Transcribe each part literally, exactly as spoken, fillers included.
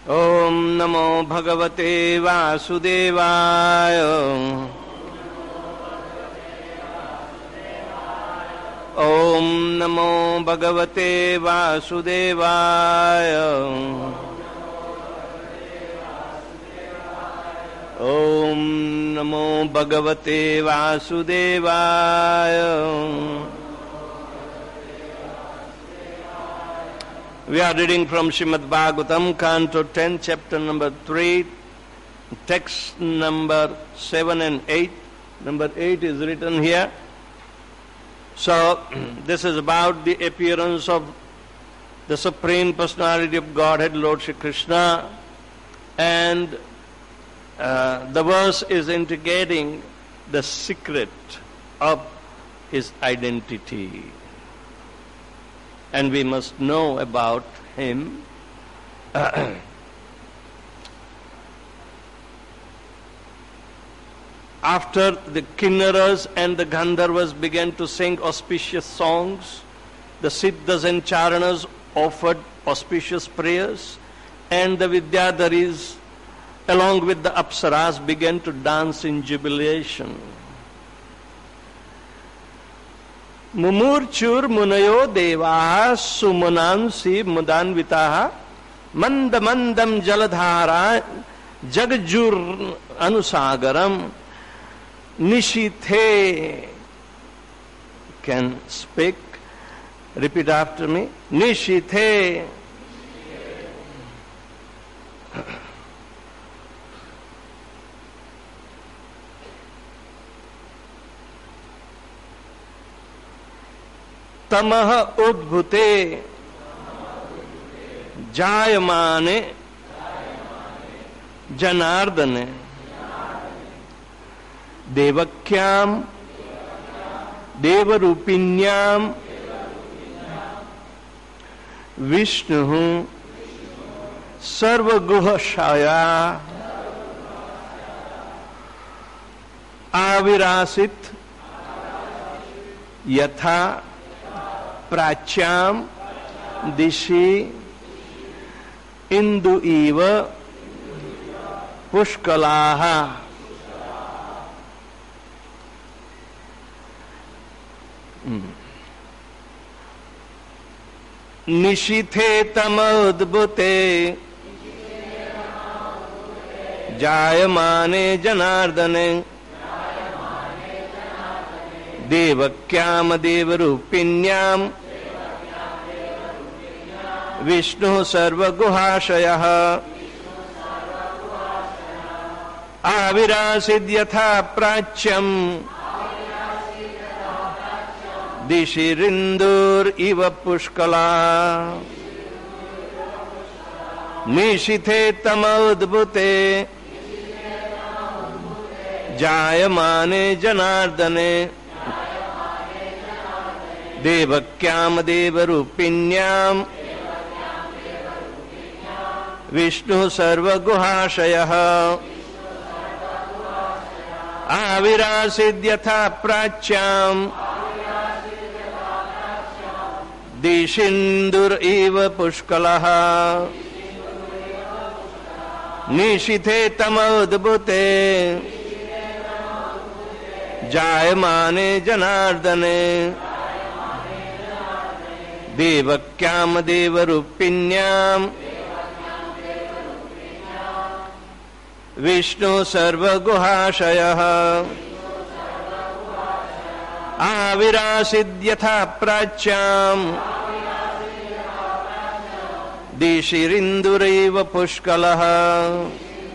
Om Namo Bhagavate Vasudevaya. Om Namo Bhagavate Vasudevaya. Om Namo Bhagavate Vasudevaya. We are reading from Srimad Bhagavatam, Canto ten, chapter number three, text number seven and eight. Number eight is written here. So, this is about the appearance of the Supreme Personality of Godhead, Lord Shri Krishna, and uh, the verse is indicating the secret of his identity. And we must know about him. After the Kinnaras and the Gandharvas began to sing auspicious songs, the Siddhas and Charanas offered auspicious prayers, and the Vidyadharis, along with the Apsaras, began to dance in jubilation. Mumurchur munayo devaha sumanansi mudanvitaha manda mandam jaladhara jagjur anusagaram nishithe. Can speak. Repeat after me. Nishithe. Tamah udbhute jayamane janardane devakyam devarupinyam vishnu sarvaguhashaya avirasit yatha Prachyam dishi indu eva pushkalaha. Nishithe tamadbhute jayamane janardane devakyam devarupinyam Vishnu sarvaguhashayah avirasid yatha prachyam dishirindur iva pushkala nishithe tamadbhute jayamane janardane devakyam devarupinyam Vishnu sarvaguhashayah avirasid yatha prachyam dishindur eva pushkalaha nishithe tamadbhute jayamane janardane devakyam devarupinyam Vishnu sarvaguhashayah avirasid yatha prachyam dishirinduraiva pushkalaha.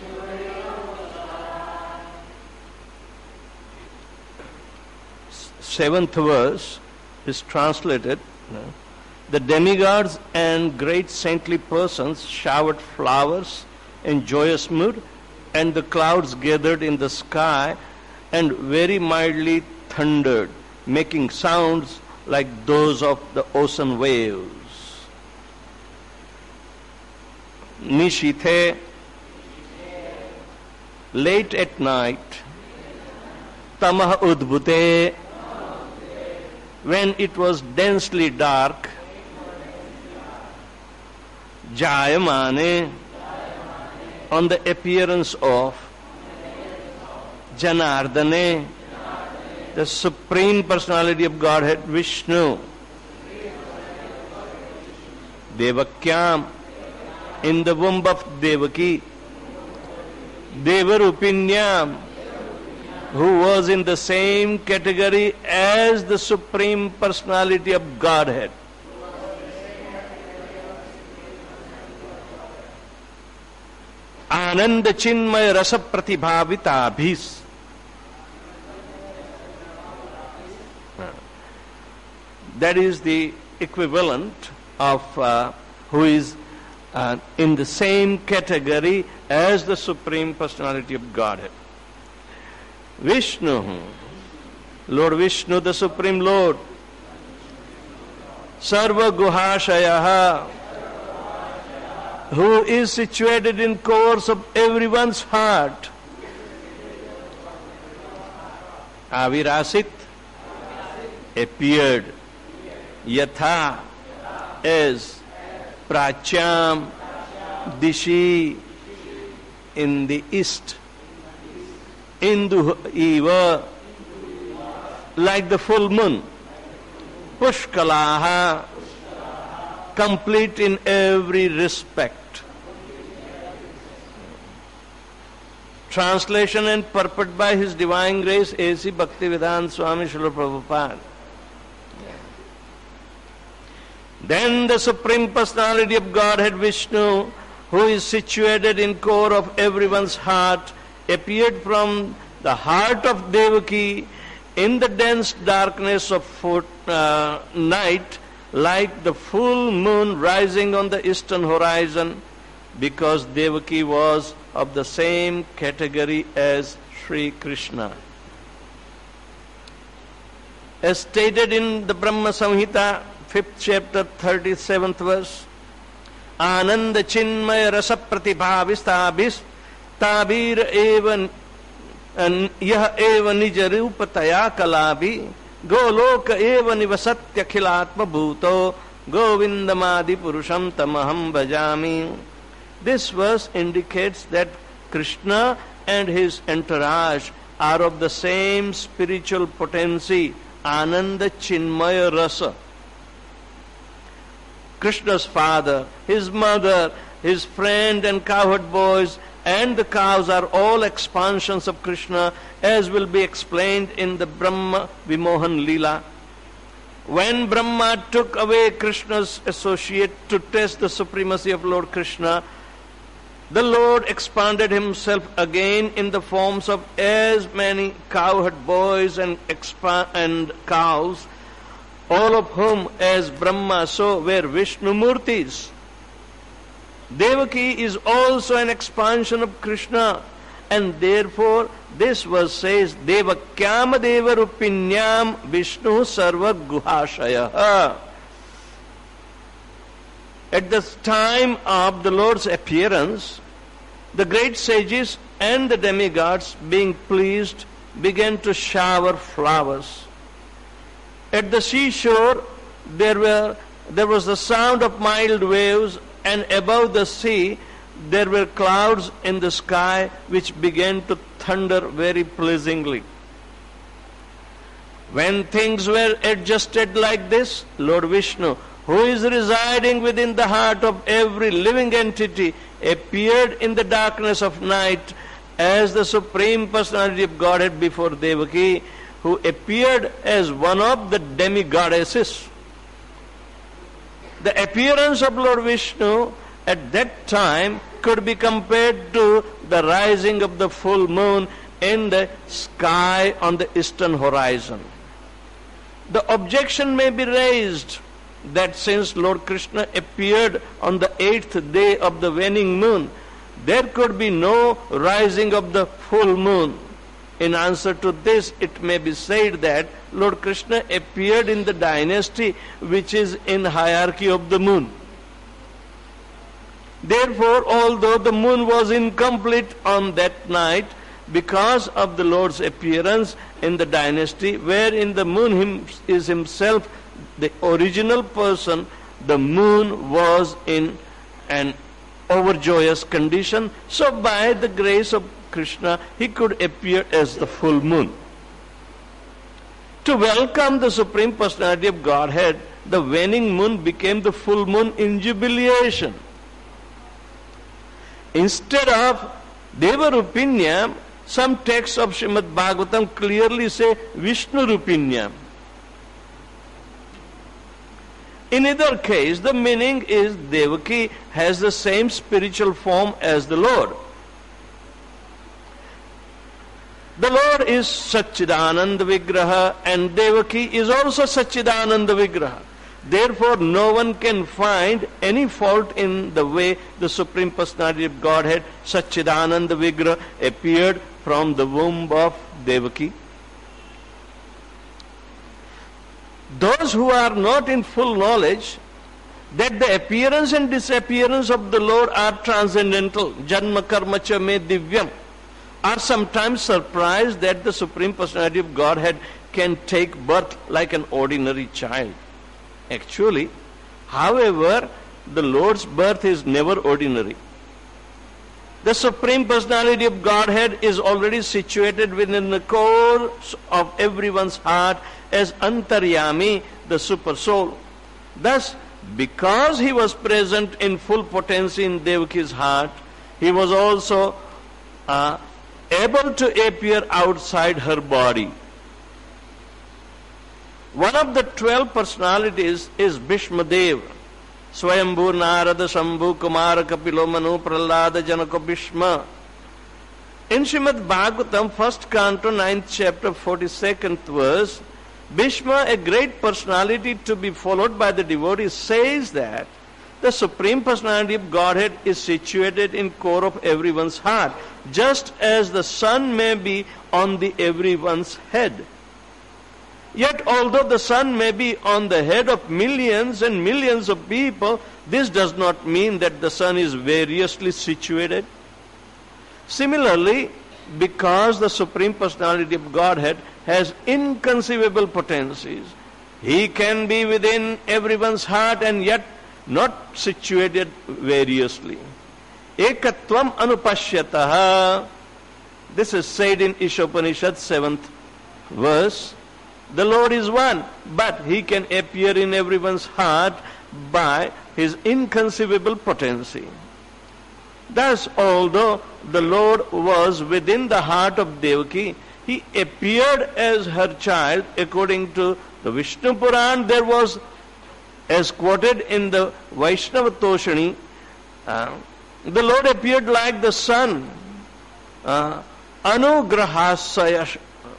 Seventh verse is translated. The demigods and great saintly persons showered flowers in joyous mood, and the clouds gathered in the sky and very mildly thundered, making sounds like those of the ocean waves. Nishithe, late at night, tamah udbhute, when it was densely dark, jayamane, on the appearance of Janardane, the Supreme Personality of Godhead, Vishnu. Devakyam, in the womb of Devaki. Devarupinyam, who was in the same category as the Supreme Personality of Godhead. Ananda Chinmaya Rasa Pratibhavitabhis. That is the equivalent of uh, who is uh, in the same category as the Supreme Personality of Godhead. Vishnu, Lord Vishnu, the Supreme Lord, Sarva Guhashayaha, who is situated in course of everyone's heart. Avirasit, appeared. Yatha, as Pracham, Dishi, in the east. Indu Eva, like the full moon. Pushkalaha, complete in every respect. Translation and purport by His Divine Grace, A C Bhaktivedanta Swami Srila Prabhupada. Then the Supreme Personality of Godhead, Vishnu, who is situated in core of everyone's heart, appeared from the heart of Devaki in the dense darkness of uh, night, like the full moon rising on the eastern horizon, because Devaki was of the same category as Sri Krishna. As stated in the Brahma Samhita, fifth chapter, thirty-seventh verse, Ananda Chinmaya Rasa Pratibhavistabhis Tabir Evan Yah Eva Nija Rupataya Kalabhi Goloka Eva Nivasatya Khilatma Bhuto Govindamadi Purusham Tamaham Bhajami. This verse indicates that Krishna and his entourage are of the same spiritual potency, Ananda Chinmaya Rasa. Krishna's father, his mother, his friend and cowherd boys and the cows are all expansions of Krishna, as will be explained in the Brahma Vimohan Leela. When Brahma took away Krishna's associate to test the supremacy of Lord Krishna, the Lord expanded himself again in the forms of as many cowherd boys and, expa- and cows, all of whom as Brahma saw were Vishnu Murtis. Devaki is also an expansion of Krishna, and therefore this verse says, Devakyam Devarupinyam Vishnu Sarva Guhashaya. At the time of the Lord's appearance, the great sages and the demigods, being pleased, began to shower flowers. At the seashore, there were there was the sound of mild waves, and above the sea, there were clouds in the sky which began to thunder very pleasingly. When things were adjusted like this, Lord Vishnu, who is residing within the heart of every living entity, appeared in the darkness of night as the Supreme Personality of Godhead before Devaki, who appeared as one of the demigoddesses. The appearance of Lord Vishnu at that time could be compared to the rising of the full moon in the sky on the eastern horizon. The objection may be raised that since Lord Krishna appeared on the eighth day of the waning moon, there could be no rising of the full moon. In answer to this, it may be said that Lord Krishna appeared in the dynasty which is in hierarchy of the moon. Therefore, although the moon was incomplete on that night, because of the Lord's appearance in the dynasty, wherein the moon him, is himself the original person, the moon was in an overjoyous condition. So by the grace of Krishna, he could appear as the full moon. To welcome the Supreme Personality of Godhead, the waning moon became the full moon in jubilation. Instead of Deva Rupinyam, some texts of Srimad Bhagavatam clearly say Vishnu Rupinyam. In either case, the meaning is Devaki has the same spiritual form as the Lord. The Lord is Satchidananda Vigraha and Devaki is also Satchidananda Vigraha. Therefore, no one can find any fault in the way the Supreme Personality of Godhead, Satchidananda Vigraha, appeared from the womb of Devaki. Those who are not in full knowledge that the appearance and disappearance of the Lord are transcendental, janma karma cha me divyam, are sometimes surprised that the Supreme Personality of Godhead can take birth like an ordinary child. Actually, however, the Lord's birth is never ordinary. The Supreme Personality of Godhead is already situated within the core of everyone's heart as Antaryami, the Super Soul. Thus, because he was present in full potency in Devaki's heart, he was also uh, able to appear outside her body. One of the twelve personalities is Bhishmadev. Swayambhu Narada Shambhu Kumara Kapilo Manu Prahlada Janaka Bhishma. In Srimad Bhagavatam, first canto, ninth chapter, forty-second verse, Bhishma, a great personality to be followed by the devotees, says that the Supreme Personality of Godhead is situated in core of everyone's heart, just as the sun may be on the everyone's head. Yet although the sun may be on the head of millions and millions of people, this does not mean that the sun is variously situated. Similarly, because the Supreme Personality of Godhead has inconceivable potencies, he can be within everyone's heart and yet not situated variously. Ekatvam anupashyataha. This is said in Ishopanishad, seventh verse. The Lord is one, but he can appear in everyone's heart by his inconceivable potency. Thus, although the Lord was within the heart of Devaki, he appeared as her child. According to the Vishnu Puran, there was, as quoted in the Vaishnava Toshani, uh, the Lord appeared like the sun, uh, anugrahasaya.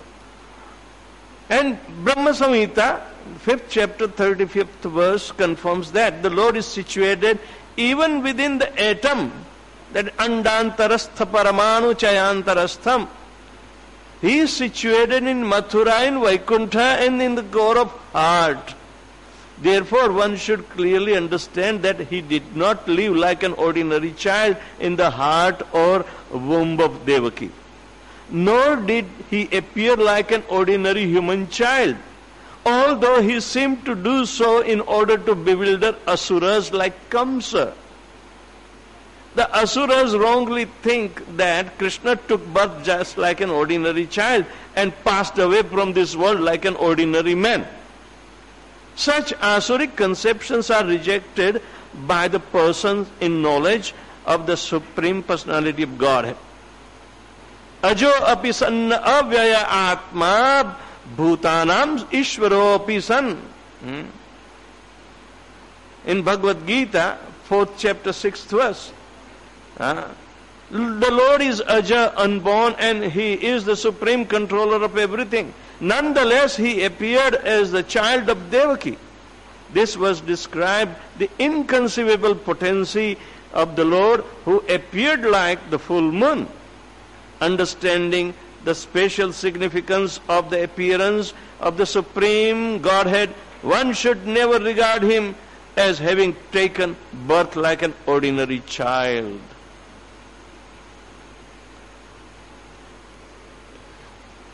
And Brahma Samhita, fifth chapter, thirty-fifth verse confirms that the Lord is situated even within the atom, that andantarastha paramanu chayantarastham. He is situated in Mathura, in Vaikuntha, and in the core of heart. Therefore, one should clearly understand that he did not live like an ordinary child in the heart or womb of Devaki. Nor did he appear like an ordinary human child, although he seemed to do so in order to bewilder asuras like Kamsa. The asuras wrongly think that Krishna took birth just like an ordinary child and passed away from this world like an ordinary man. Such asuric conceptions are rejected by the persons in knowledge of the Supreme Personality of Godhead. Ajo api san avyaya atma bhutanam ishvaro api san. In Bhagavad Gita, fourth chapter, sixth verse. Uh, the Lord is Aja, unborn, and he is the supreme controller of everything. Nonetheless, he appeared as the child of Devaki. This was described the inconceivable potency of the Lord, who appeared like the full moon. Understanding the special significance of the appearance of the Supreme Godhead, one should never regard him as having taken birth like an ordinary child.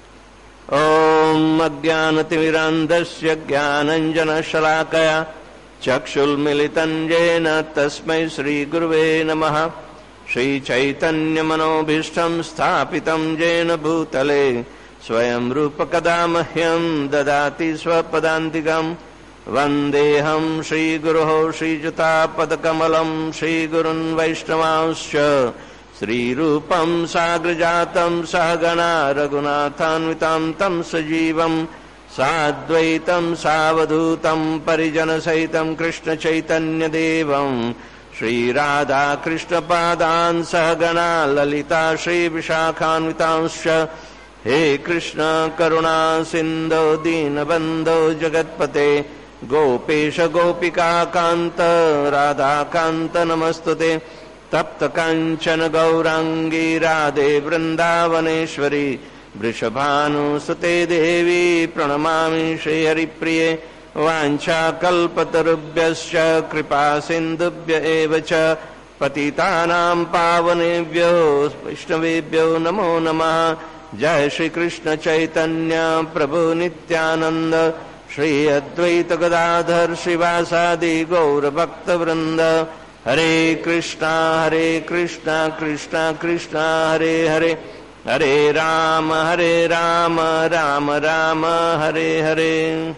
Om Ajnanatimirandasya Jnananjana Shalakaya चक्षुर्मिलितं येन तस्मै श्रीगुरुवे नमः। श्रीचैतन्यमनोभीष्टं स्थापितं येन भूतले स्वयं रूप कदा मह्यं ददाति स्वपदान्तिकम्। वन्देऽहं श्रीगुरोः श्रीयुतापदकमलं श्रीगुरुन् वैष्णवांश्च श्रीरूपं साग्रजातं सहगणा रघुनाथान्वितं तं सजीवं साद्वैतं सावधूतं परिजनसहितं कृष्णचैतन्यदेवं श्रीराधाकृष्णपादान् सहगणा ललिता श्रीविशाखान्वितांश्च। हे कृष्ण करुणा सिन्धो दीनबन्धो जगत्पते गोपेश गोपिका कान्त राधाकान्त नमस्तुते। तप्त काञ्चन गौराङ्गी राधे वृन्दावनेश्वरी वृषभानुसुते देवी प्रणमामि श्रीहरिप्रिये। वाञ्छाकल्पतरुभ्यश्च कृपा सिन्धुभ्य एव च पतितानां पावनेभ्यो वैष्णवेभ्यो नमो नमः। जय श्री कृष्ण चैतन्य प्रभु नित्यानंद श्री अद्वैत गदाधर श्रीवासादि गौर भक्त वृंद। हरे कृष्णा हरे कृष्णा कृष्णा कृष्णा हरे हरे हरे राम हरे Ram Ram Ram Hare Hare.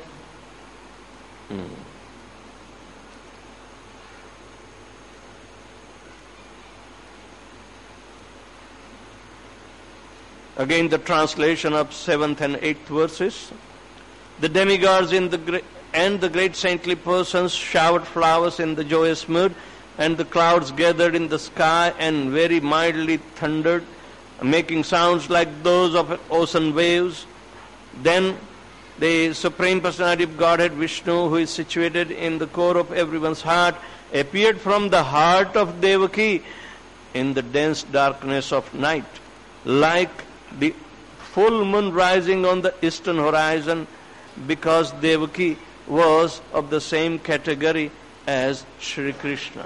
Again the translation of seventh and eighth verses. The demigods in the great, and the great saintly persons showered flowers in the joyous mood, and the clouds gathered in the sky and very mildly thundered, making sounds like those of ocean waves. Then the Supreme Personality of Godhead Vishnu, who is situated in the core of everyone's heart, appeared from the heart of Devaki in the dense darkness of night, like the full moon rising on the eastern horizon, because Devaki was of the same category as Shri Krishna.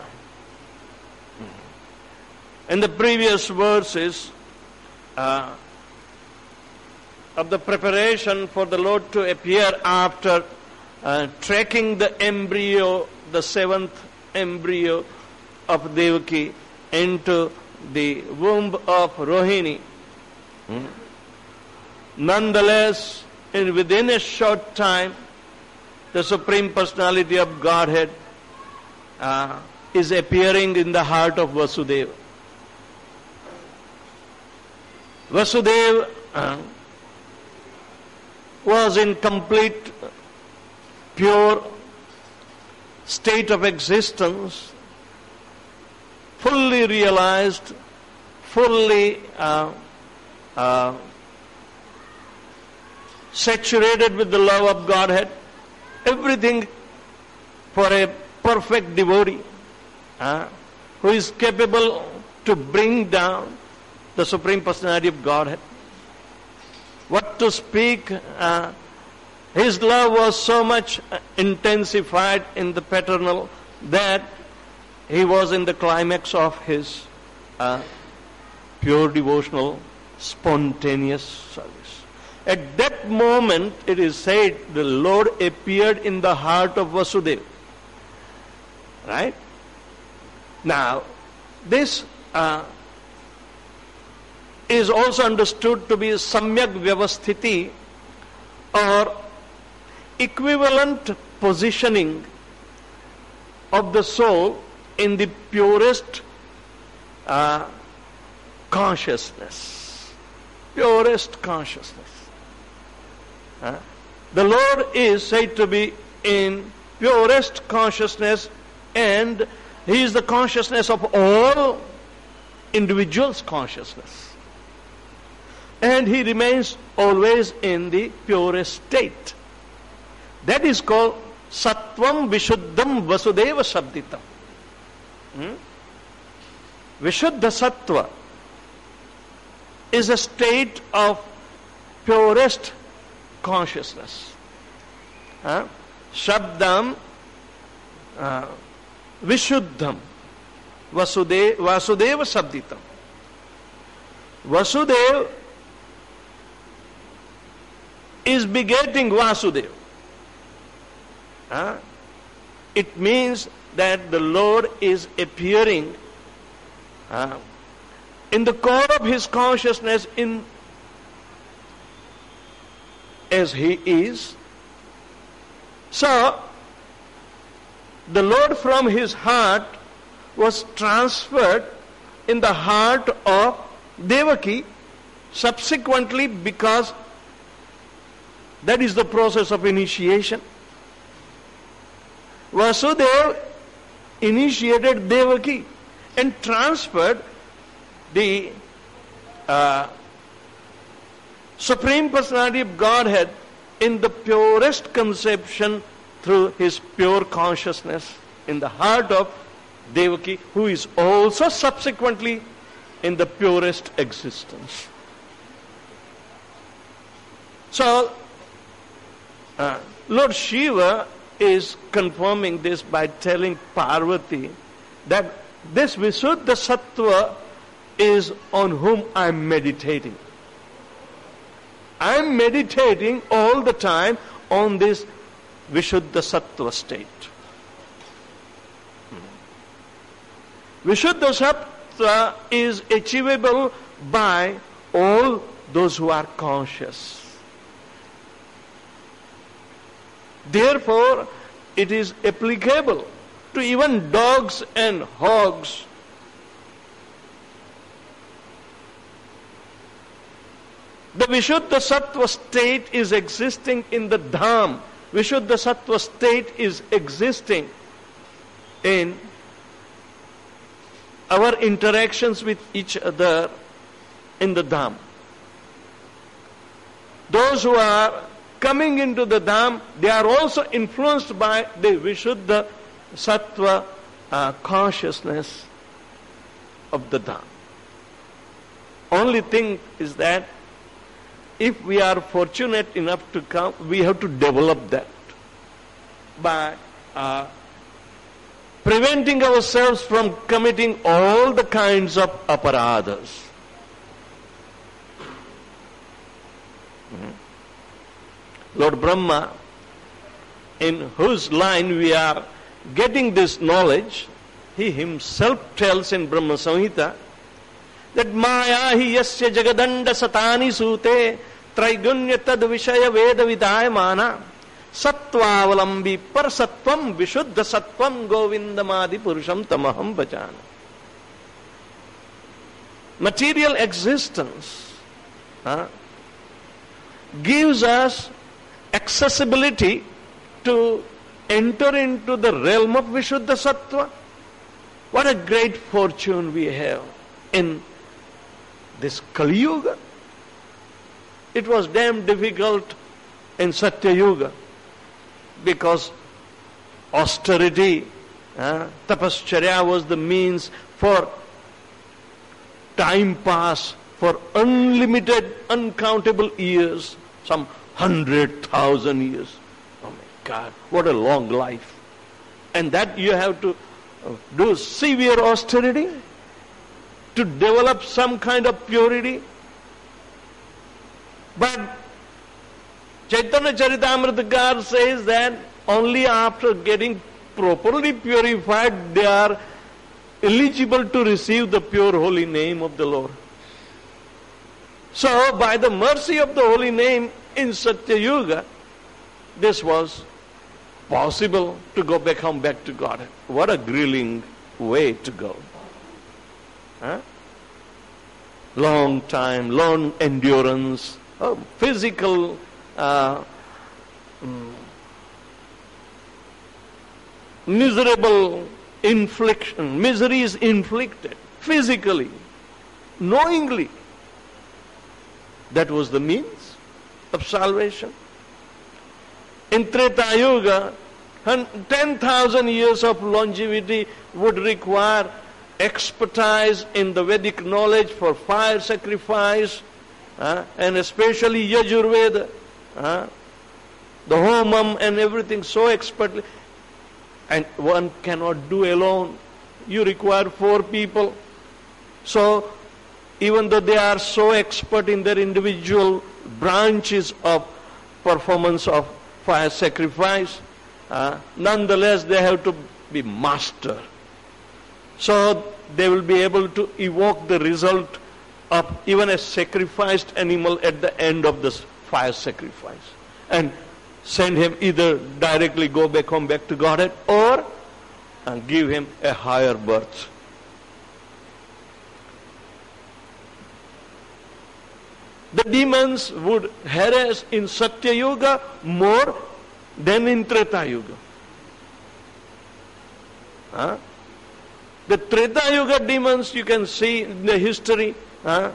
In the previous verses uh, of the preparation for the Lord to appear after uh, tracking the embryo, the seventh embryo of Devaki into the womb of Rohini, Hmm. nonetheless, in within a short time, the Supreme Personality of Godhead uh, is appearing in the heart of Vasudeva. Vasudeva uh, was in complete, pure state of existence, fully realized, fully uh, Uh, saturated with the love of Godhead, everything for a perfect devotee uh, who is capable to bring down the Supreme Personality of Godhead. What to speak, uh, his love was so much intensified in the paternal that he was in the climax of his uh, pure devotional spontaneous service. At that moment, it is said, the Lord appeared in the heart of Vasudeva. Right? Now, this uh, is also understood to be samyak vyavasthiti, or equivalent positioning of the soul in the purest uh, consciousness. Purest consciousness. Uh, the Lord is said to be in purest consciousness, and He is the consciousness of all individuals' consciousness. And He remains always in the purest state. That is called Sattvam Vishuddham Vasudeva Shabditam. Hmm? Vishuddha Sattva is a state of purest consciousness. Huh? Shabdam uh, Vishuddham Vasudeva, Vasudeva Sabditam. Vasudeva is begetting Vasudeva. Huh? it means that the Lord is appearing uh, in the core of his consciousness in as he is. So, the Lord from his heart was transferred in the heart of Devaki subsequently, because that is the process of initiation. Vasudeva initiated Devaki and transferred the uh, Supreme Personality of Godhead in the purest conception through his pure consciousness in the heart of Devaki, who is also subsequently in the purest existence. So, uh, Lord Shiva is confirming this by telling Parvati that this Visuddha Sattva is on whom I am meditating. I am meditating all the time on this Vishuddha Sattva state. Vishuddha Sattva is achievable by all those who are conscious. Therefore, it is applicable to even dogs and hogs. The Vishuddha Sattva state is existing in the Dham. Vishuddha Sattva state is existing in our interactions with each other in the Dham. Those who are coming into the Dham, they are also influenced by the Vishuddha Sattva uh, consciousness of the Dham. Only thing is that if we are fortunate enough to come, we have to develop that by uh, preventing ourselves from committing all the kinds of aparadhas. Mm-hmm. Lord Brahma, in whose line we are getting this knowledge, he himself tells in Brahma Samhita that Maya hi yasya jagadanda satani sute Traigunya tad vishaya veda vidayamana sattvaavalambi par sattvam vishuddha sattvam govindamadi purusham tamaham bhajana. Material existence uh, gives us accessibility to enter into the realm of Vishuddha Sattva. What a great fortune we have in this Kali Yuga. It was damn difficult in Satya Yuga because austerity, uh, tapascharya was the means for time pass for unlimited, uncountable years, some hundred thousand years. Oh my God, what a long life. And that you have to do severe austerity to develop some kind of purity. But Chaitanya Charitamrita says that only after getting properly purified they are eligible to receive the pure holy name of the Lord. So by the mercy of the holy name in Satya Yuga, this was possible to go back home, back to God. What a grilling way to go. Huh? Long time, long endurance, oh, physical uh, mm, miserable infliction, misery is inflicted physically, knowingly. That was the means of salvation. In Treta Yuga, ten thousand years of longevity would require expertise in the Vedic knowledge for fire sacrifice, uh, and especially Yajurveda, uh, the homam and everything so expertly. And one cannot do alone. You require four people. So, even though they are so expert in their individual branches of performance of fire sacrifice, uh, nonetheless they have to be master. So they will be able to evoke the result of even a sacrificed animal at the end of this fire sacrifice, and send him either directly go back home, back to Godhead, or uh, give him a higher birth. The demons would harass in Satya Yuga more than in Treta Yuga. Huh? The Treta Yuga demons, you can see in the history, huh?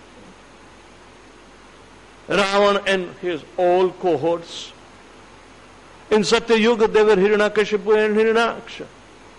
Ravan and his all cohorts. In Satya Yuga, they were Hiranyakashipu and Hiranyaksha.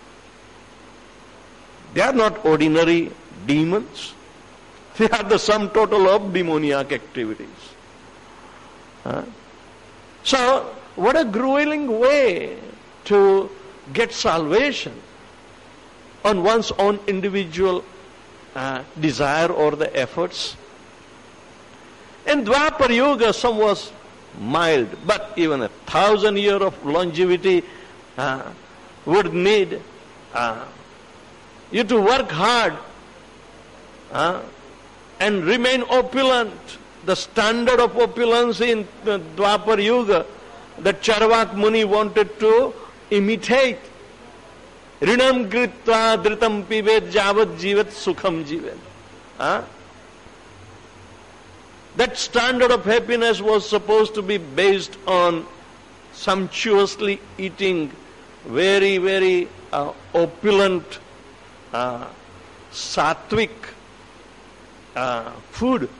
They are not ordinary demons. They are the sum total of demoniac activities. Huh? So, what a grueling way to get salvation on one's own individual uh, desire or the efforts. In Dwapar Yuga, some was mild, but even a thousand years of longevity uh, would need uh, you to work hard uh, and remain opulent. The standard of opulence in the Dwapar Yuga that Charvak Muni wanted to imitate. Rinam kritva dhritam pivet javat jivat sukham jivet. Huh? That standard of happiness was supposed to be based on sumptuously eating very, very uh, opulent, uh, sattvic uh, food.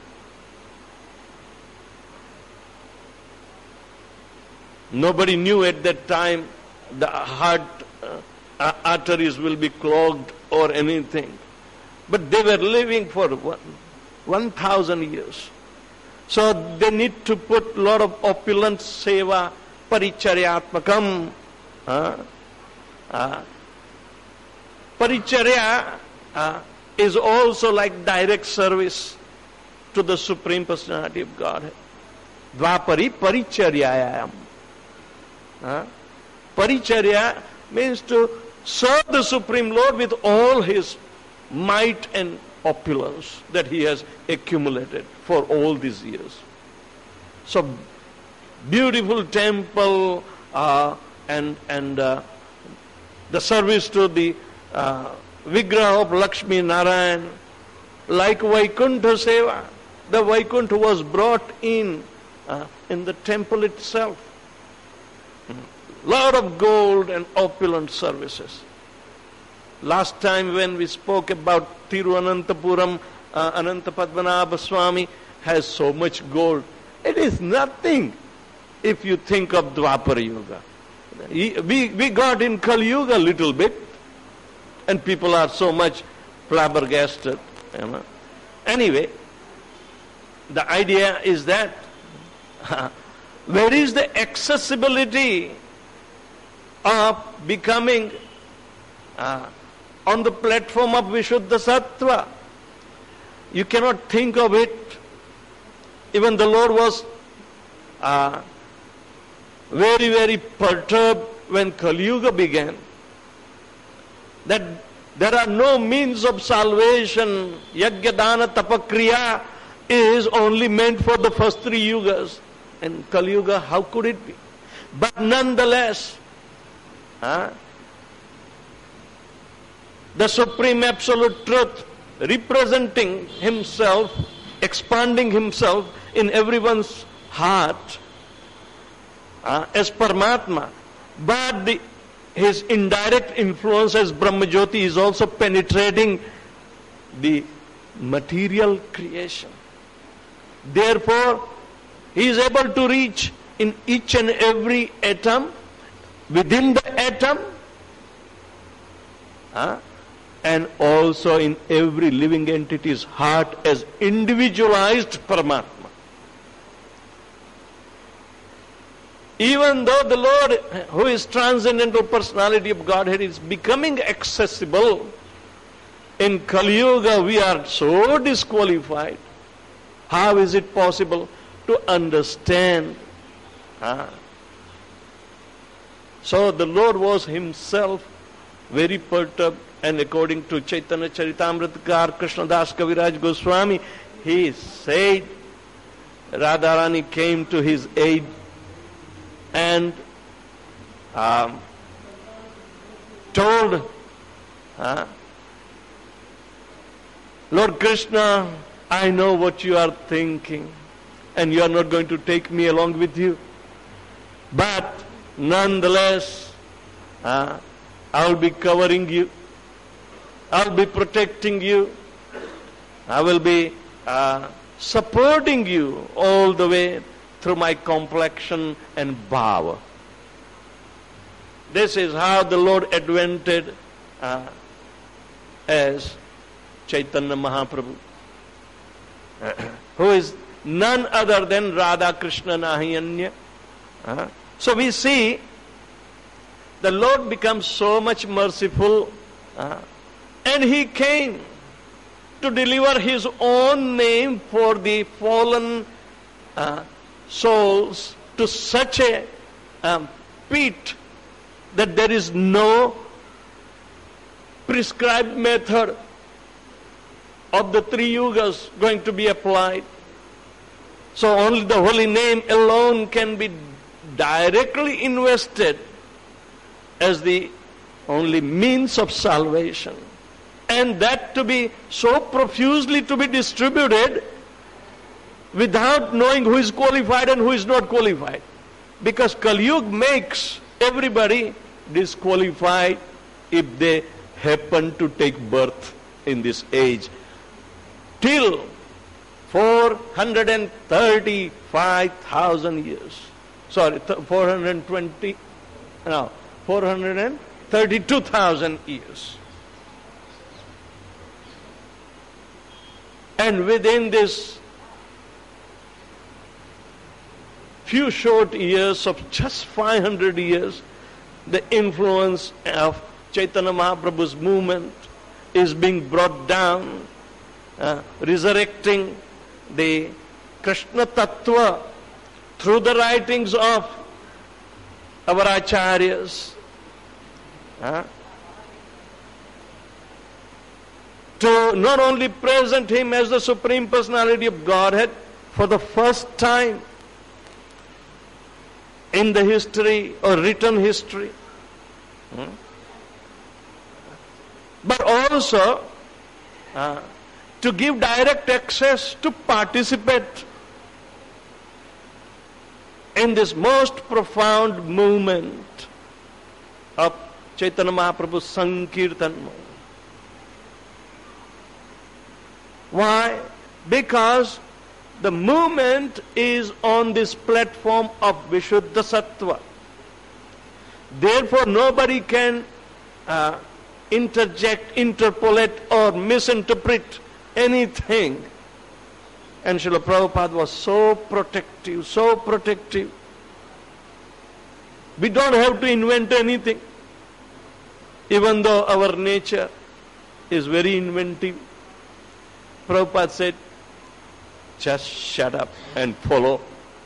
Nobody knew at that time the heart uh, arteries will be clogged or anything. But they were living for one, one thousand years. So they need to put a lot of opulent seva, paricharyatmakam. Uh, uh, paricharya uh, is also like direct service to the Supreme Personality of Godhead. Dvapari paricharyayam. Uh, paricharya means to serve the Supreme Lord with all his might and opulence that he has accumulated for all these years. So, beautiful temple uh, and and uh, the service to the uh, Vigraha of Lakshmi Narayan, like Vaikuntha Seva. The Vaikuntha was brought in uh, in the temple itself. Lot of gold and opulent services. Last time when we spoke about Tiruvananthapuram, uh, Ananta Padmanabha Swami has so much gold. It is nothing if you think of Dwapar Yuga. We, we got in Kali Yuga a little bit, and people are so much flabbergasted. You know. Anyway, the idea is that uh, where is the accessibility of becoming uh, on the platform of Vishuddha Sattva? You cannot think of it. Even the Lord was uh, very, very perturbed when Kali Yuga began. That there are no means of salvation. Yajna, Dana, Tapakriya is only meant for the first three yugas. And Kali Yuga, how could it be? But nonetheless, huh, the Supreme Absolute Truth representing himself, expanding himself in everyone's heart uh, as Paramatma, but the, his indirect influence as Brahmajyoti is also penetrating the material creation. Therefore, he is able to reach in each and every atom, within the atom, uh, and also in every living entity's heart as individualized Paramatma. Even though the Lord, who is transcendental personality of Godhead, is becoming accessible, in Kali Yuga we are so disqualified. How is it possible to understand? Huh? So the Lord was himself very perturbed, and according to Chaitanya Charitamritakar Krishnadas Kaviraj Goswami, he said Radharani came to his aid and um, told uh, Lord Krishna, I know what you are thinking, and you are not going to take me along with you. But nonetheless, uh, I'll be covering you. I'll be protecting you. I will be uh, supporting you all the way through my complexion and bhava. This is how the Lord advented uh, as Chaitanya Mahaprabhu, who is none other than Radha Krishna Nahiyanya. Uh, so we see the Lord becomes so much merciful, uh, and He came to deliver His own name for the fallen uh, souls to such a um, pit that there is no prescribed method of the three yugas going to be applied. So only the holy name alone can be directly invested as the only means of salvation. And that to be so profusely to be distributed without knowing who is qualified and who is not qualified. Because Kali Yuga makes everybody disqualified if they happen to take birth in this age. Till four hundred thirty-five thousand years. Sorry, four hundred twenty, no, four hundred thirty-two thousand years. And within this few short years of just five hundred years, the influence of Chaitanya Mahaprabhu's movement is being brought down, uh, resurrecting the Krishna Tattva through the writings of our acharyas, uh, to not only present Him as the Supreme Personality of Godhead for the first time in the history or written history, hmm, but also uh, to give direct access to participate in this most profound movement of Chaitanya Mahaprabhu's Sankirtan. Why? Because the movement is on this platform of Vishuddha Sattva. Therefore nobody can uh, interject, interpolate or misinterpret anything. And Srila Prabhupada was so protective, so protective. We don't have to invent anything, even though our nature is very inventive. Prabhupada said, just shut up and follow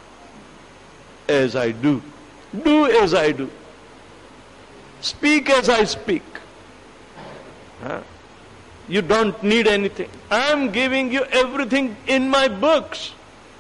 as I do. Do as I do. Speak as I speak. Huh? You don't need anything. I am giving you everything in my books.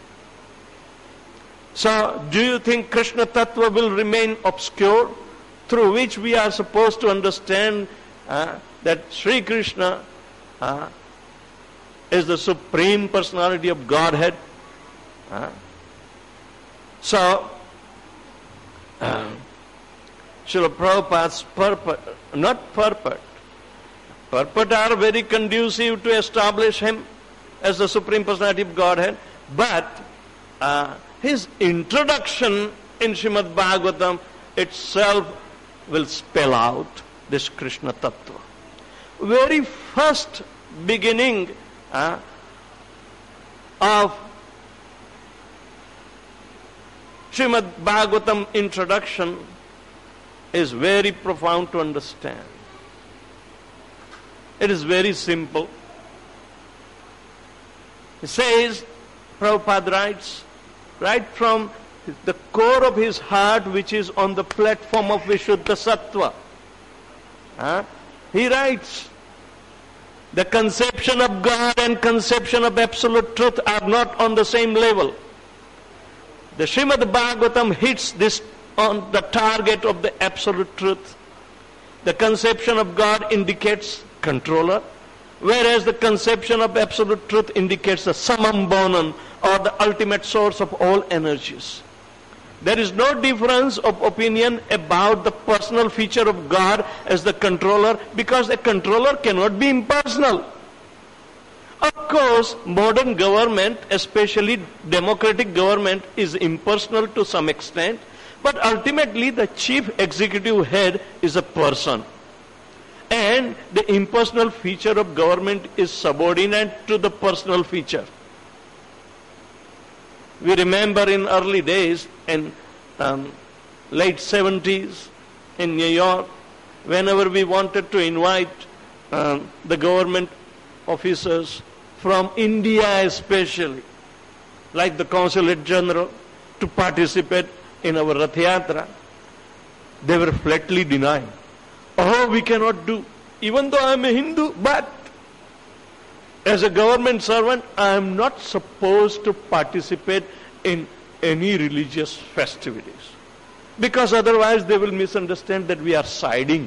So, do you think Krishna Tattva will remain obscure, through which we are supposed to understand uh, that Sri Krishna uh, is the Supreme Personality of Godhead? Uh, so, uh, Srila Prabhupada's purport, not purport, purport are very conducive to establish him as the Supreme Personality of Godhead, but uh, his introduction in Srimad Bhagavatam itself will spell out this Krishna Tattva. Very first beginning uh, of Srimad Bhagavatam introduction is very profound to understand. It is very simple. It says, Prabhupada writes, right from the core of his heart, which is on the platform of Vishuddha Sattva. Huh? He writes, the conception of God and conception of absolute truth are not on the same level. The Srimad Bhagavatam hits this on the target of the absolute truth. The conception of God indicates controller, whereas the conception of absolute truth indicates the Samam Bonam, or the ultimate source of all energies. There is no difference of opinion about the personal feature of God as the controller, because a controller cannot be impersonal. Of course, modern government, especially democratic government, is impersonal to some extent, but ultimately the chief executive head is a person. And the impersonal feature of government is subordinate to the personal feature. We remember in early days, in um, late seventies, in New York, whenever we wanted to invite um, the government officers from India especially, like the Consulate General, to participate in our Rath Yatra, they were flatly denying. Oh, we cannot do. Even though I am a Hindu, but as a government servant, I am not supposed to participate in any religious festivities. Because otherwise they will misunderstand that we are siding.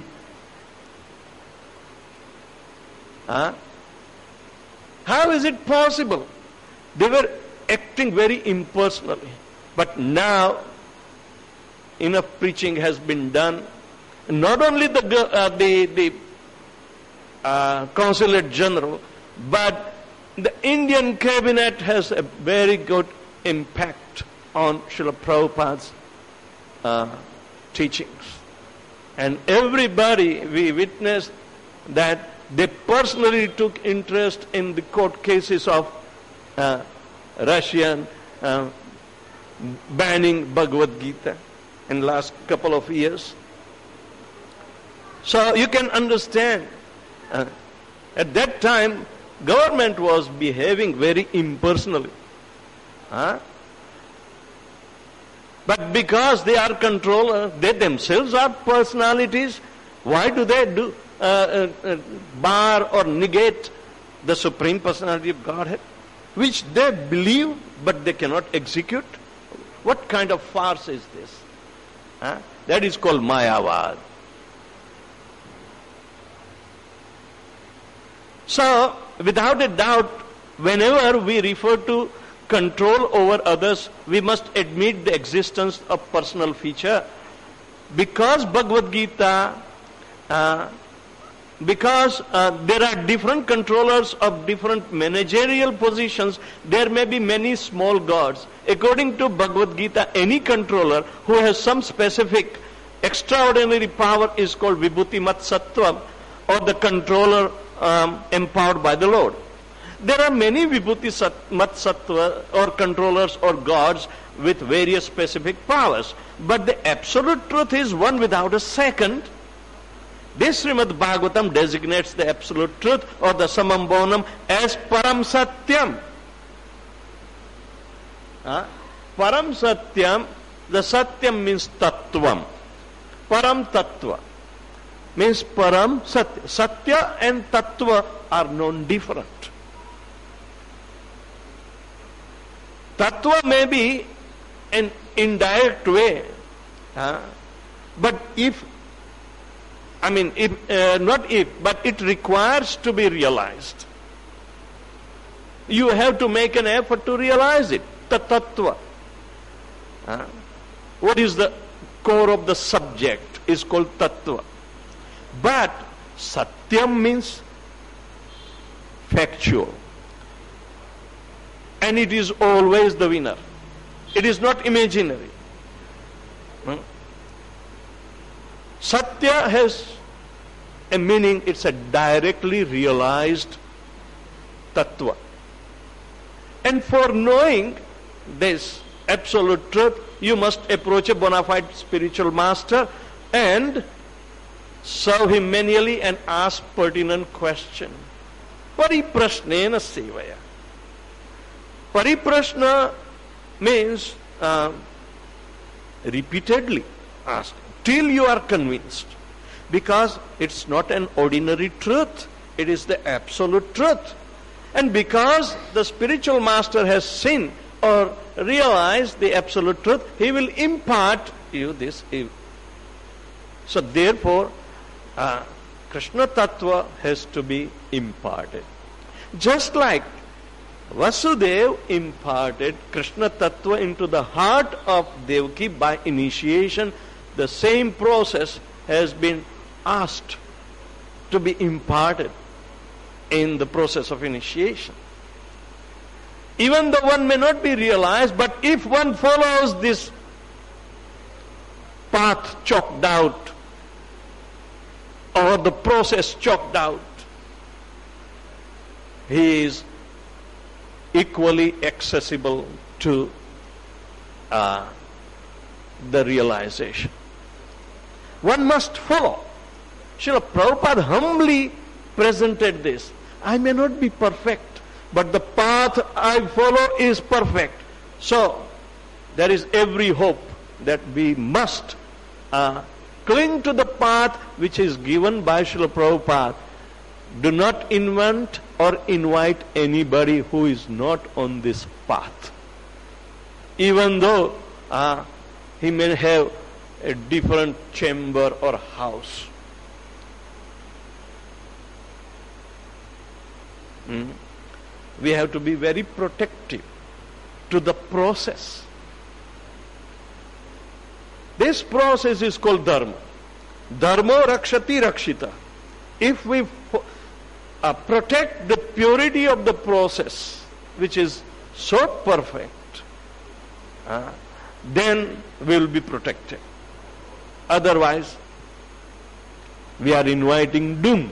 Huh? How is it possible? They were acting very impersonally. But now, enough preaching has been done. Not only the uh, the, the uh, Consulate General, but the Indian cabinet has a very good impact on Srila Prabhupada's uh, teachings. And everybody, we witnessed that they personally took interest in the court cases of uh, Russian uh, banning Bhagavad Gita in the last couple of years. So you can understand, uh, at that time, government was behaving very impersonally. Huh? But because they are controllers, they themselves are personalities, why do they do uh, uh, uh, bar or negate the Supreme Personality of Godhead, which they believe but they cannot execute? What kind of farce is this? Huh? That is called Mayavad. So, without a doubt, whenever we refer to control over others, we must admit the existence of personal feature. Because Bhagavad Gita, uh, because uh, there are different controllers of different managerial positions, there may be many small gods. According to Bhagavad Gita, any controller who has some specific extraordinary power is called Vibhuti Mat Sattvam, or the controller um, empowered by the Lord. There are many Vibhuti Mat Sattva or controllers or gods with various specific powers. But the absolute truth is one without a second. This Srimad Bhagavatam designates the absolute truth or the Samam Bonam as Param Satyam. Huh? Param Satyam, the Satyam means Tattvam. Param Tattva means Param Satya. Satya and Tattva are non-different. Tattva may be an indirect way, huh? but if, I mean, if, uh, not if, but it requires to be realized. You have to make an effort to realize it, the Tattva. Huh? What is the core of the subject is called Tattva. But Satyam means factual. And it is always the winner. It is not imaginary. Hmm? Satya has a meaning, it's a directly realized tattva. And for knowing this absolute truth, you must approach a bona fide spiritual master and serve him manually and ask pertinent question. Pariprashnena sevaya. Pariprashna means uh, repeatedly ask till you are convinced, because it's not an ordinary truth, it is the absolute truth. And because the spiritual master has seen or realized the absolute truth, he will impart you this. So therefore, uh, Krishna Tattva has to be imparted. Just like Vasudeva imparted Krishna Tattva into the heart of Devaki by initiation, the same process has been asked to be imparted in the process of initiation. Even though one may not be realized, but if one follows this path chalked out, or the process chalked out, he is equally accessible to uh, the realization. One must follow. Srila Prabhupada humbly presented this. I may not be perfect, but the path I follow is perfect. So, there is every hope that we must uh, cling to the path which is given by Srila Prabhupada. Do not invent or invite anybody who is not on this path. Even though uh, he may have a different chamber or house. Hmm? We have to be very protective to the process. This process is called dharma. Dharma rakshati rakshita. If we uh, protect the purity of the process, which is so perfect, uh, then we will be protected. Otherwise, we are inviting doom.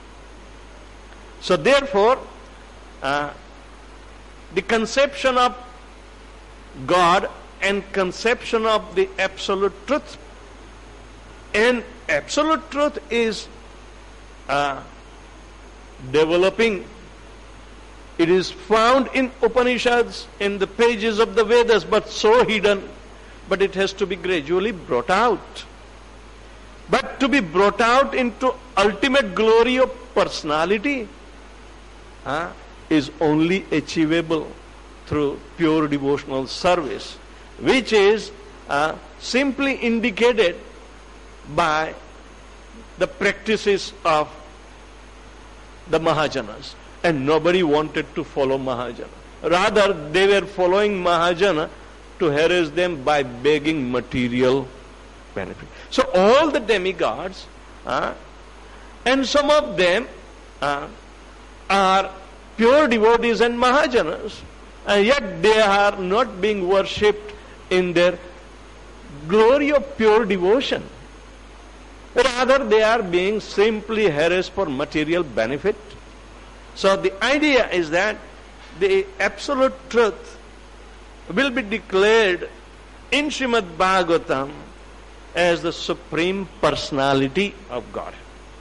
So therefore, uh, the conception of God and conception of the absolute truth, and absolute truth is uh, developing. It is found in Upanishads, in the pages of the Vedas, but so hidden. But it has to be gradually brought out. But to be brought out into ultimate glory of personality uh, is only achievable through pure devotional service, which is uh, simply indicated by the practices of the Mahajanas. And nobody wanted to follow Mahajana. Rather, they were following Mahajana to harass them by begging material benefit. So all the demigods, uh, and some of them uh, are pure devotees and Mahajanas, and yet they are not being worshipped in their glory of pure devotion. Rather, they are being simply harassed for material benefit. So the idea is that the absolute truth will be declared in Srimad Bhagavatam as the Supreme Personality of God.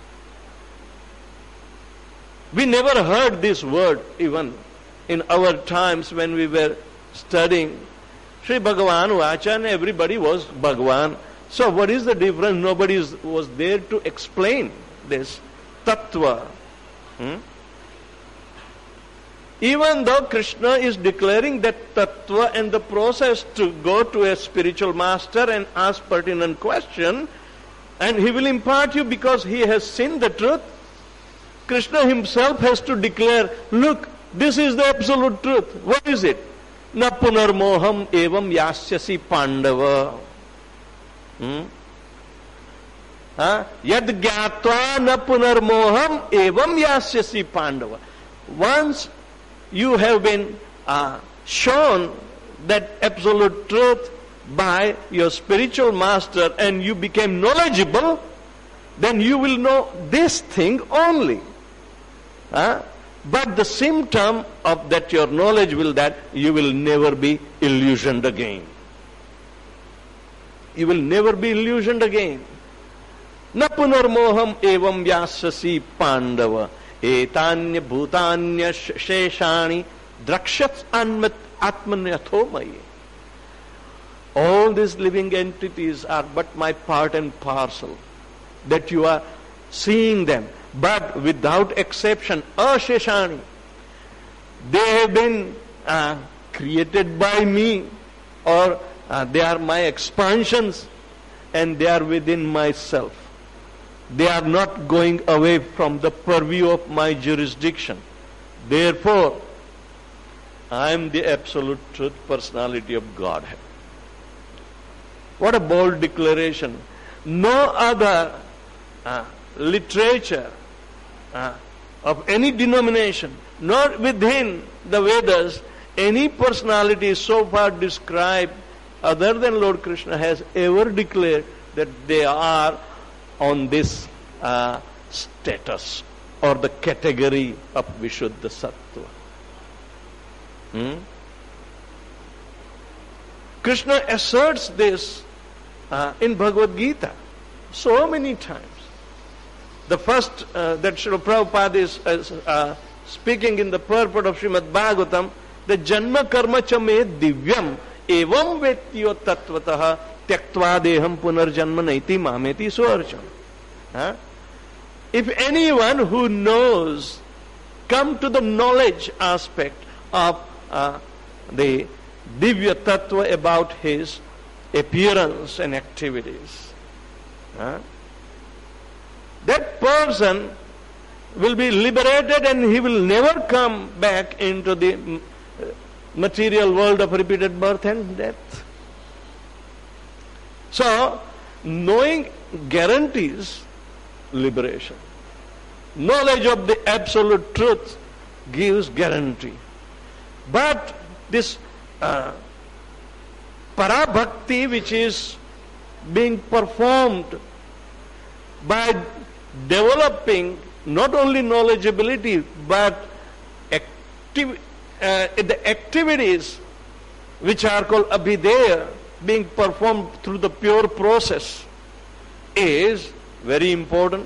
We never heard this word even in our times when we were studying. Sri Bhagavan Vacha, and everybody was Bhagavan. So what is the difference? Nobody was there to explain this tattva. Hmm? Even though Krishna is declaring that tattva and the process to go to a spiritual master and ask pertinent question, and he will impart you because he has seen the truth, Krishna himself has to declare, look, this is the absolute truth. What is it? Na punarmoham evam yasyasi pandava. Hmm? Yad gyatva na punarmoham evam yasyasi pandava. Once you have been uh, shown that absolute truth by your spiritual master and you became knowledgeable, then you will know this thing only. Uh, but the symptom of that your knowledge will that you will never be illusioned again. You will never be illusioned again. Na punarmoham evam vyasasi pandava. Etanya bhutanya sheshani drakshats atmanyatho mayi. All these living entities are but my part and parcel, that you are seeing them. But without exception, asheshani, they have been uh, created by me, or uh, they are my expansions, and they are within myself. They are not going away from the purview of my jurisdiction. Therefore, I am the absolute truth personality of Godhead. What a bold declaration. No other uh, literature uh, of any denomination, nor within the Vedas, any personality is so far described other than Lord Krishna has ever declared that they are on this uh, status or the category of Vishuddha Sattva. Hmm? Krishna asserts this uh, in Bhagavad Gita so many times. The first uh, that Srila Prabhupada is uh, uh, speaking in the purport of Srimad Bhagavatam, the Janma Karma Cha Me Divyam Evam Vetyo Tattvataha Tyaktva Deham Punarjanma Naiti Mameti Suarcham. Huh? If anyone who knows, come to the knowledge aspect of uh, the Divya Tattva about his appearance and activities, huh? that person will be liberated and he will never come back into the material world of repeated birth and death. So, knowing guarantees liberation. Knowledge of the absolute truth gives guarantee. But this uh, parabhakti which is being performed by developing not only knowledgeability but activ- uh, the activities which are called abhideya being performed through the pure process is very important.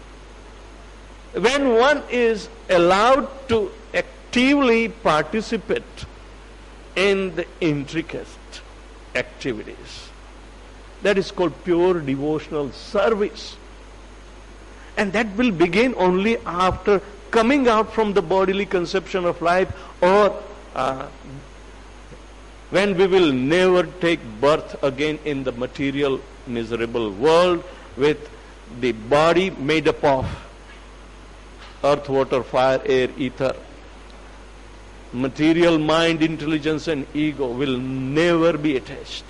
When one is allowed to actively participate in the intricate activities, that is called pure devotional service. And that will begin only after coming out from the bodily conception of life, or uh, when we will never take birth again in the material miserable world with the body made up of earth, water, fire, air, ether. Material mind, intelligence and ego will never be attached.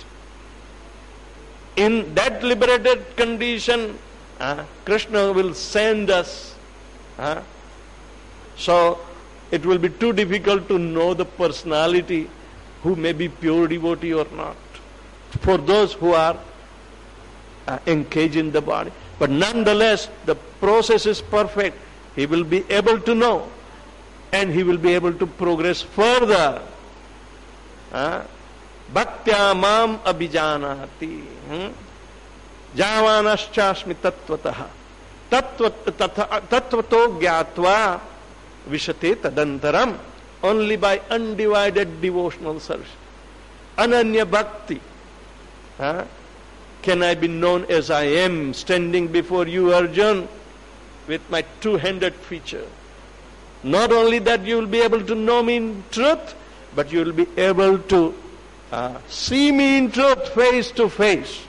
In that liberated condition, uh, Krishna will send us. Uh, so it will be too difficult to know the personality who may be pure devotee or not, for those who are uh, engaged in the body. But nonetheless, the process is perfect. He will be able to know, and he will be able to progress further. Bhaktya mam abhijanati. Javanaschasmi tattvataha. Tattvato gyatva vishate tadantaram. Only by undivided devotional service. Ananya bhakti. Huh? Can I be known as I am, standing before you, Arjun, with my two-handed feature. Not only that you will be able to know me in truth, but you will be able to uh, see me in truth face to face.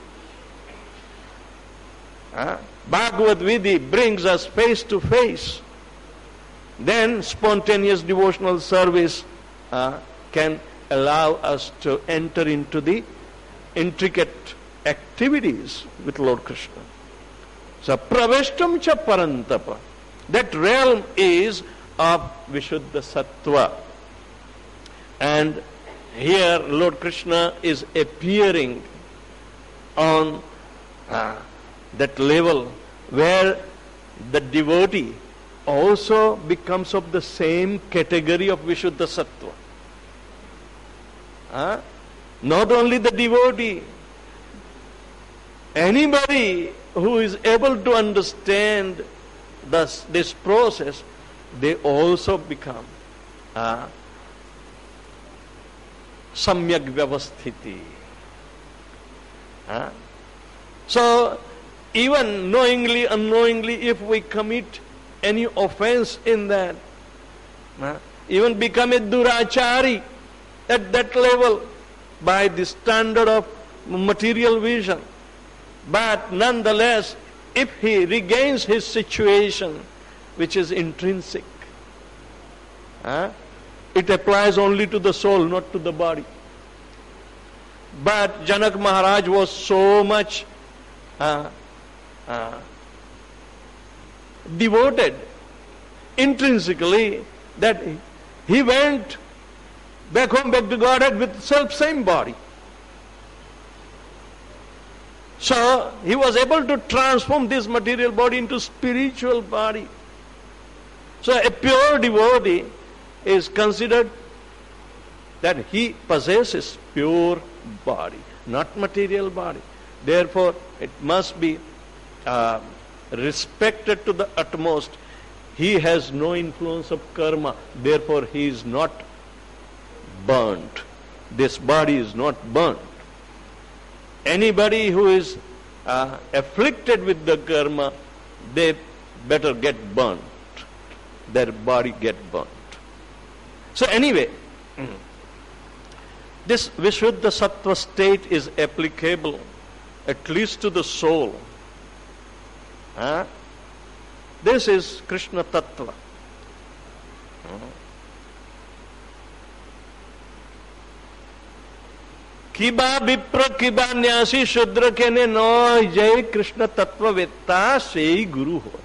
Uh, Bhagavad Vidhi brings us face to face. Then spontaneous devotional service uh, can allow us to enter into the intricate activities with Lord Krishna. So praveshtam cha parantapa. That realm is of Vishuddha Sattva. And here Lord Krishna is appearing on uh, that level where the devotee also becomes of the same category of Vishuddha Sattva. Huh? Not only the devotee, anybody who is able to understand this, this process, they also become uh, samyak vyavasthiti. Huh? So, even knowingly, unknowingly, if we commit any offense in that, huh? even become a durachari at that level by the standard of material vision. But nonetheless, if he regains his situation, which is intrinsic, huh? it applies only to the soul, not to the body. But Janak Maharaj was so much uh, uh, devoted intrinsically that he went back home, back to Godhead with self-same body. So he was able to transform this material body into spiritual body. So a pure devotee is considered that he possesses pure body, not material body. Therefore, it must be uh, respected to the utmost. He has no influence of karma. Therefore, he is not burnt. This body is not burnt. Anybody who is uh, afflicted with the karma, they better get burnt. Their body get burnt. So anyway, this Vishuddha Sattva state is applicable at least to the soul. Huh? This is Krishna Tattva. Kiba Vipra Kiba Nyasi Shudra Kene No Jai Krishna Tattva Vetta Sei Guru Ho.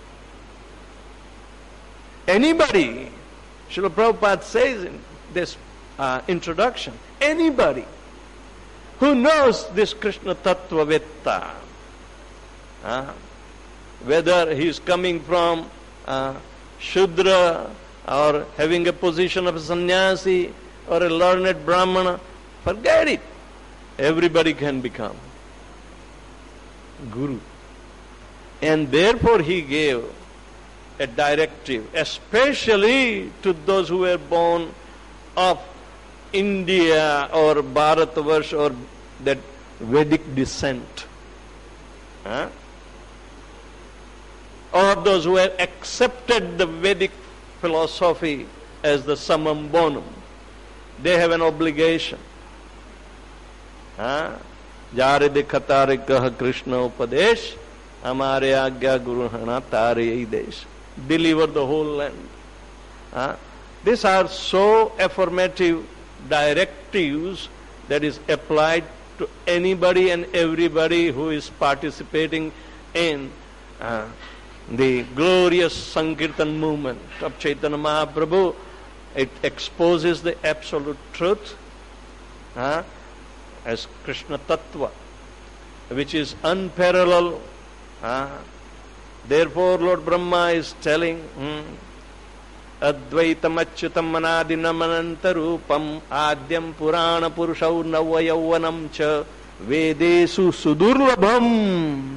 Anybody, Srila Prabhupada says in this uh, introduction, anybody who knows this Krishna Tattva Vetta, uh, whether he is coming from uh, Shudra or having a position of a sannyasi or a learned Brahmana, forget it. Everybody can become Guru. And therefore he gave a directive, especially to those who were born of India or Bharatavarsha or that Vedic descent. Huh? Or those who have accepted the Vedic philosophy as the summum bonum. They have an obligation. Jare dekhatare kah Krishna upadesh, amare agya guru hana tare desh. Deliver the whole land. Uh, these are so affirmative directives that is applied to anybody and everybody who is participating in uh, the glorious Sankirtan movement of Chaitanya Mahaprabhu. It exposes the absolute truth uh, as Krishna Tattva, which is unparalleled. Uh, Therefore, Lord Brahma is telling, hmm, Advaitam achyutam manadinam anantarupam adyam purana purushau navayauvanam cha vedesu sudurlabham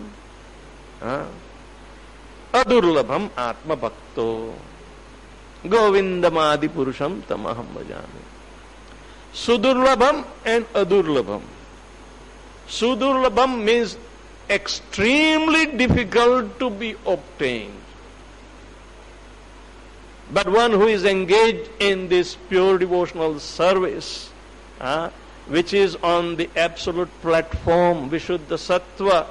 adurlabham atma bhakto govindamadi purusham tamaham bhajami. Sudurlabham and adurlabham. Sudurlabham means extremely difficult to be obtained. But one who is engaged in this pure devotional service, uh, which is on the absolute platform, Vishuddha Sattva,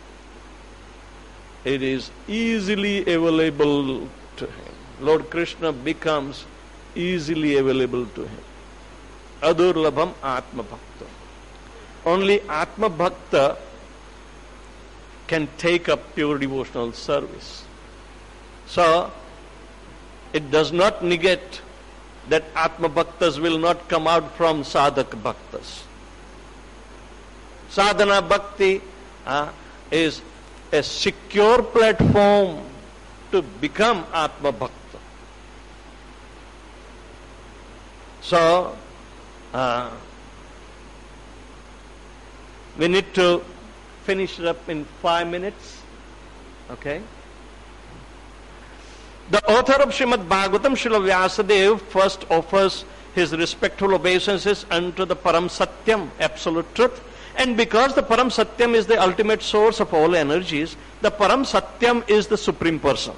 it is easily available to him. Lord Krishna becomes easily available to him. Adurlabham Atma Bhakta. Only Atma Bhakta can take up pure devotional service. So, it does not negate that Atma Bhaktas will not come out from Sadhak Bhaktas. Sadhana Bhakti uh, is a secure platform to become Atma Bhakta. So, uh, we need to finish it up in five minutes. Okay? The author of Srimad Bhagavatam, Srila Vyasadeva, first offers his respectful obeisances unto the Param Satyam, absolute truth, And because the Param Satyam is the ultimate source of all energies, the Param Satyam is the Supreme Person.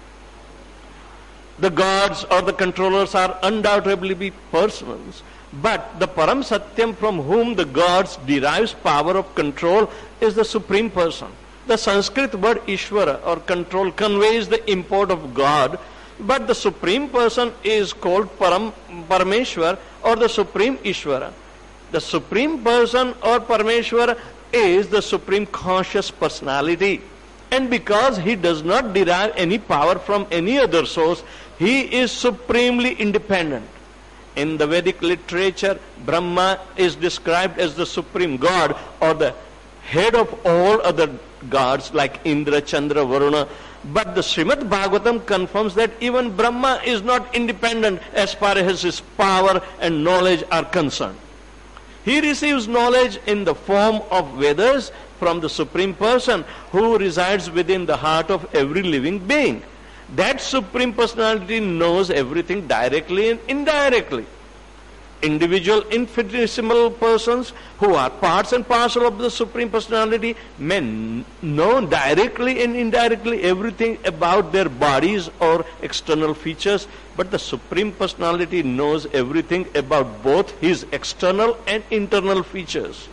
The gods or the controllers are undoubtedly be persons, but the Param Satyam from whom the gods derives power of control is the Supreme Person. The Sanskrit word Ishvara or control conveys the import of God, but the Supreme Person is called Param, Parameshwar or the Supreme Ishvara. The Supreme Person or Parameshwar is the Supreme Conscious Personality. And because he does not derive any power from any other source, he is supremely independent. In the Vedic literature, Brahma is described as the supreme god or the head of all other gods like Indra, Chandra, Varuna. But the Srimad Bhagavatam confirms that even Brahma is not independent as far as his power and knowledge are concerned. He receives knowledge in the form of Vedas from the Supreme Person who resides within the heart of every living being. That Supreme Personality knows everything directly and indirectly. Individual infinitesimal persons who are parts and parcel of the Supreme Personality may know directly and indirectly everything about their bodies or external features, but the Supreme Personality knows everything about both his external and internal features.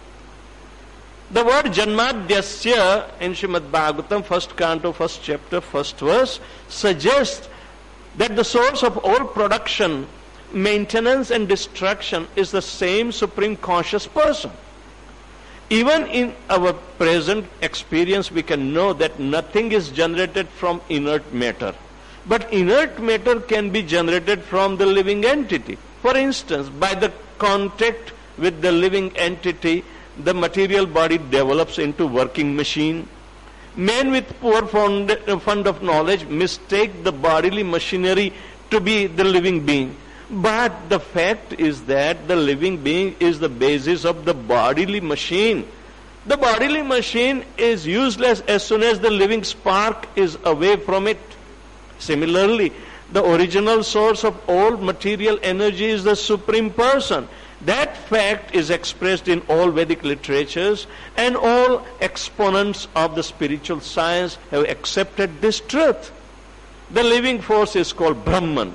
The word Janmadhyasya in Srimad Bhagavatam, first canto, first chapter, first verse, suggests that the source of all production, maintenance and destruction is the same Supreme Conscious Person. Even in our present experience, we can know that nothing is generated from inert matter. But inert matter can be generated from the living entity. For instance, by the contact with the living entity, the material body develops into working machine. Men with poor fund, fund of knowledge mistake the bodily machinery to be the living being. But the fact is that the living being is the basis of the bodily machine. The bodily machine is useless as soon as the living spark is away from it. Similarly, the original source of all material energy is the Supreme Person. That fact is expressed in all Vedic literatures, and all exponents of the spiritual science have accepted this truth. The living force is called Brahman.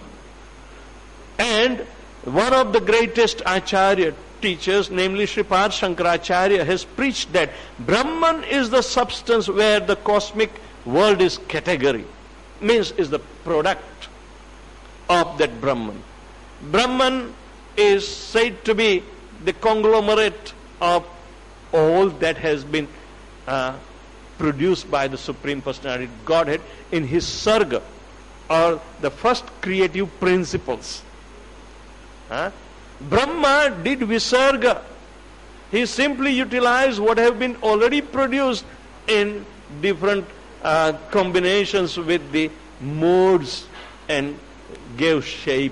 And one of the greatest Acharya teachers, namely Sripad Shankaracharya, has preached that Brahman is the substance where the cosmic world is category, means is the product of that Brahman. Brahman is said to be the conglomerate of all that has been uh, produced by the Supreme Personality Godhead in his Sarga, or the first creative principles. Huh? Brahma did Visarga. He simply utilized what have been already produced in different uh, combinations with the modes and gave shape.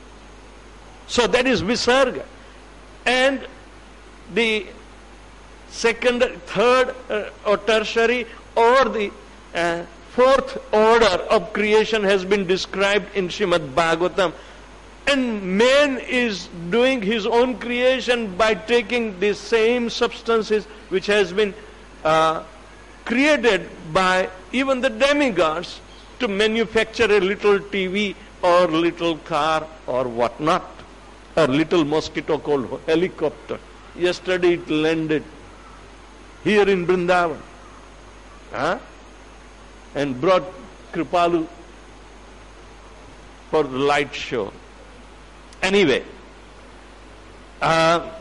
So that is Visarga. And the second, third uh, or tertiary or the uh, fourth order of creation has been described in Srimad Bhagavatam. And man is doing his own creation by taking the same substances which has been uh, created by even the demigods to manufacture a little T V or little car or whatnot, or little mosquito called helicopter. Yesterday it landed here in Vrindavan, huh? and brought Kripalu for the light show. Anyway, uh,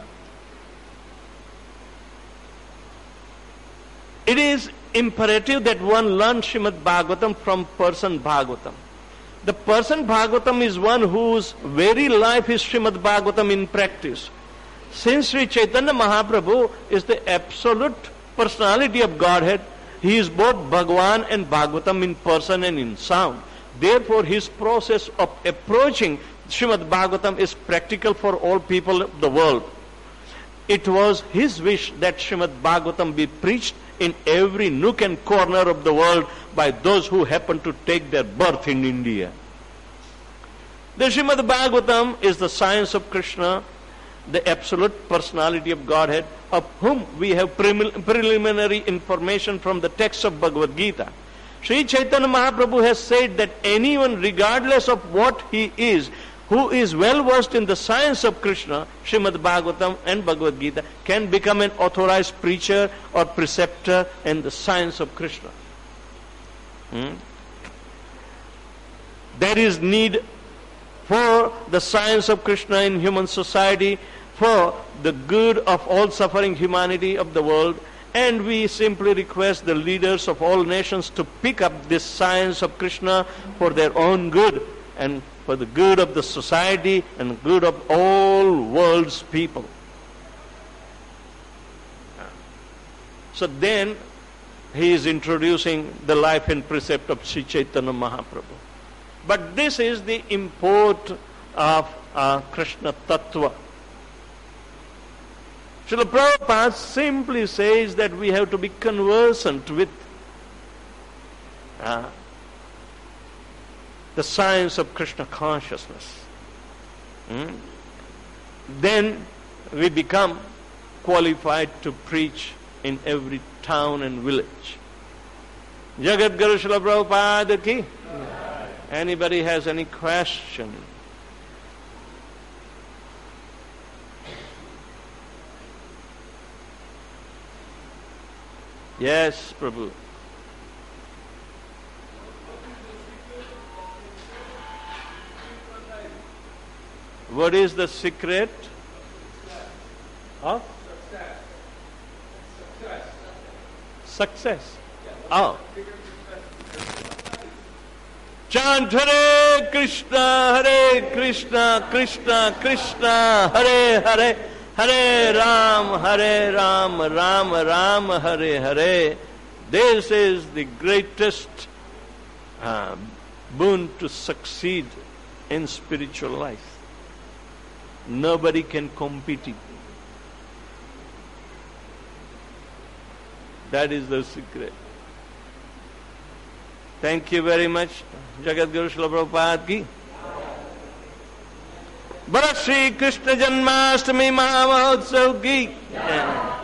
it is imperative that one learn Srimad Bhagavatam from person Bhagavatam. The person Bhagavatam is one whose very life is Srimad Bhagavatam in practice. Since Sri Chaitanya Mahaprabhu is the absolute personality of Godhead, he is both Bhagavan and Bhagavatam in person and in sound. Therefore, his process of approaching Srimad Bhagavatam is practical for all people of the world. It was his wish that Srimad Bhagavatam be preached in every nook and corner of the world by those who happen to take their birth in India. The Srimad Bhagavatam is the science of Krishna, the absolute personality of Godhead, of whom we have preliminary information from the text of Bhagavad Gita. Sri Chaitanya Mahaprabhu has said that anyone, regardless of what he is, who is well versed in the science of Krishna, Srimad Bhagavatam and Bhagavad Gita, can become an authorized preacher or preceptor in the science of Krishna. Hmm? There is need for the science of Krishna in human society, for the good of all suffering humanity of the world, and we simply request the leaders of all nations to pick up this science of Krishna for their own good and for the good of the society and the good of all world's people. So then he is introducing the life and precept of Sri Chaitanya Mahaprabhu. But this is the import of uh, Krishna Tattva. Srila Prabhupada simply says that we have to be conversant with uh, the science of Krishna consciousness. Hmm? Then we become qualified to preach in every town and village. Jagat Guru Srila Prabhupada ki? Anybody has any question? Yes, Prabhu. What is the secret of success? Success. Oh. Chant Hare Krishna, Hare Krishna, Krishna Krishna, Hare Hare, Hare Ram, Hare Ram, Ram Ram, Hare Hare. This is the greatest uh, boon to succeed in spiritual life. Nobody can compete it. That is the secret. Thank you very much. Jagat Guru Srila Prabhupada ki. Bharat Shri Krishna Janmashtami Mahamahotsav ki.